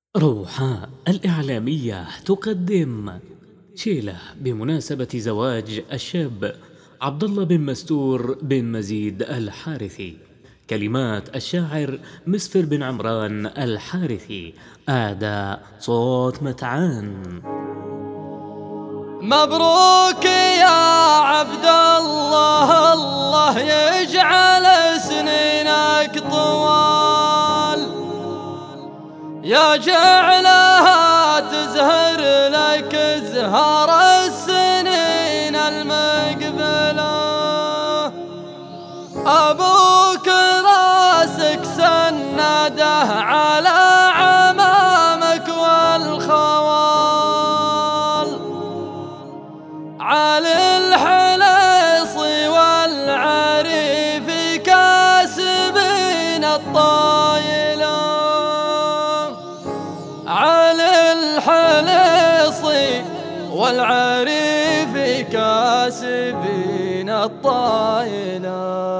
روحاء الإعلامية تقدم شيلة بمناسبة زواج الشاب عبد الله بن مستور بن مزيد الحارثي. كلمات الشاعر مسفر بن عمران الحارثي، أداء صوت متعان. مبروك يا عبد الله، الله يجعل سنينك طوال، يا جعلها تزهر لك زهر السنين المقبلة. أبوك راسك سنده على عمامك والخوال، علي الحليص والعريف كاسبين الطايلة، علي الحليص والعريف كاسبين الطايلة.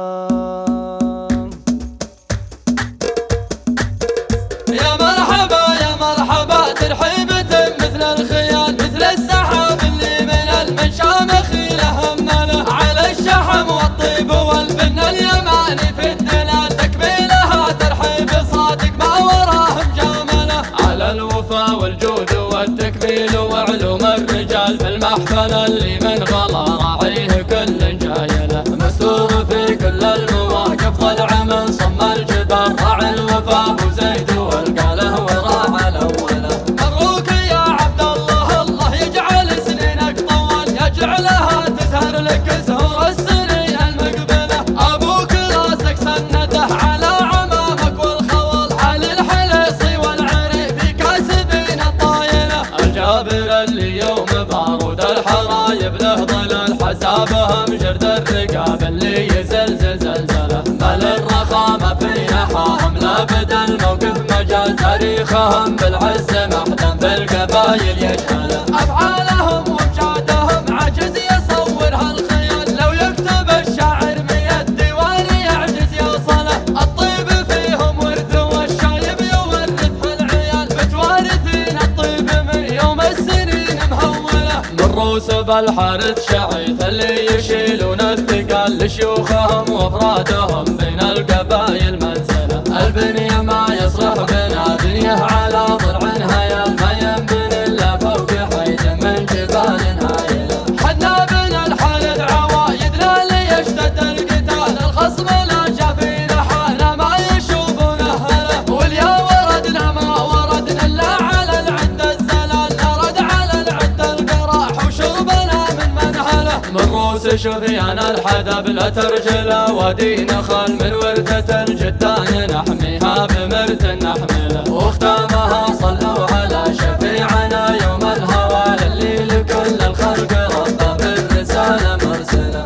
يا مرحبا يا مرحبا ترحيبة مثل الخيال، مثل السحاب اللي من المشامخ يلهمنا، على الشحم والطيب والبن اليماني في الدلال، تكميلها ترحيب صادق ما وراه مجامله، على الوفا والجود والتكميل وعلوم الرجال في المحفل اللي من غلا راعيه كل جايله، مستور في كل المواقف ضلع من صم الجبال، راعي الوفا ابو زيد والقاله وراعى الاوله. مبروك يا عبد الله، الله يجعل سنينك طوال، يجعلها تزهر لك زهور السنين المقبله. ابوك راسك سنده على عمامك والخوال، علي الحليصي والعريف كاسبين الطايله، الجابر اللي يوم بارود الحرايب له ظلال، حسابهم جرد الرقاب اللي يزلزل زلزله، مال الرخامه في نحاهم لابد الموقف مجال، تاريخهم بالعز محدن في القبايل يجهله، افعالهم وامجادهم عجز يصورها الخيال، لو يكتب الشاعر من الديوان يعجز يوصله، الطيب فيهم ورث والشايب يورث العيال، متوارثين الطيب من يوم السنين مهوله، من روسب الحارث شعيث اللي يشيلون الثقال، لشيوخهم وافرادهم بين القبايل منزله، البنيه ما يصلح بنا بنيه على ضلع هيال، ما ينبني الا فوق حيد من جبال هايله، حنا بن الحارث عوايد لا ليشتد القتال، الخصم لا شافينا حالنا ما يشوفونه هلا، واليا وردنا ما وردنا الا على العد الزلال، نرد على العد القراح وشربنا من منهله، من روس شفيان الحدب لا ترجله، ودي نخل من ورثة الجدان نحميها بمرت نحمله، واختامها صلوا على شفيعنا يوم الهوى اللي لكل الخلق ربه بالرسالة مرسله.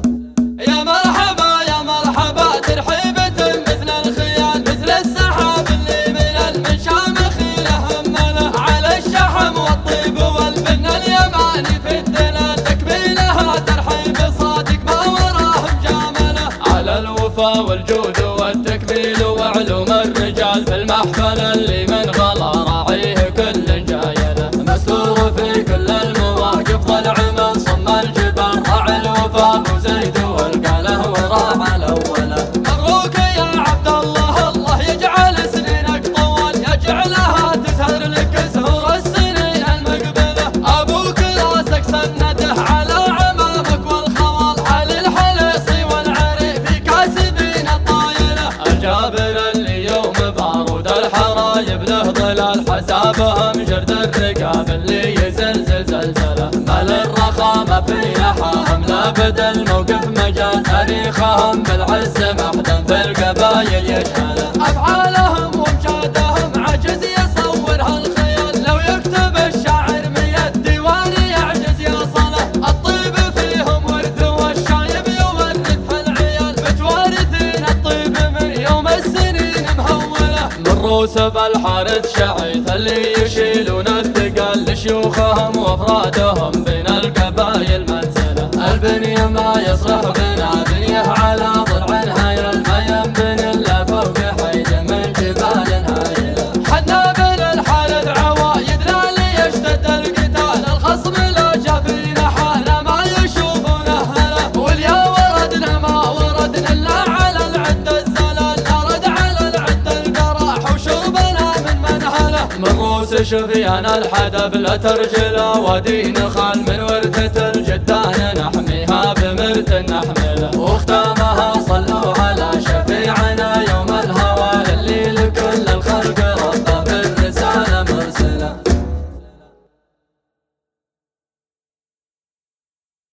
يا مرحبا يا مرحبا ترحيبة مثل الخيال، مثل السحاب اللي من المشامخ يلهمنا، على الشحم والطيب والبن اليماني في الدلال، تكميلها ترحيب صادق ما وراه مجامله، على الوفا والجود والتكميل وعلوم الرجال في المحفل اللي من غلا راعيه كل جايله، مستور في كل المواقف ضلع من صم الجبال، راعي الوفا ابو زيد والقاله وراعى الاوله. مبروك يا عبد الله، الله يجعل سنينك طوال، يجعلها تزهر لك زهور السنين المقبله. ابوك راسك سنده على عمامك والخوال، علي الحليصي والعريف كاسبين الطايله، الجابر اللي يوم بارود الحرايب له ظلال، حسابهم جرد الرقاب اللي يزلزل زلزله، مال الرخامه في نحاهم لابد الموقف مجال، تاريخهم بالعز محدن في القبايل يجهله، افعالهم وامجادهم عجز يصورها الخيال، لو يكتب الشاعر من الديوان يعجز يوصله، الطيب فيهم ورث والشايب يورث العيال، متوارثين الطيب من يوم السنين مهوله، من روسب الحارث شعيث اللي يشيلون الثقال، لشيوخهم وافرادهم بين القبايل منزله، البنيه ما يصلح بنا بنيه على ضلع هايل، ما ينبني الا فوق حيد من جبال هايله، حنا بن شفيان الحدب لا ترجله ودين خال من ورثة الجدان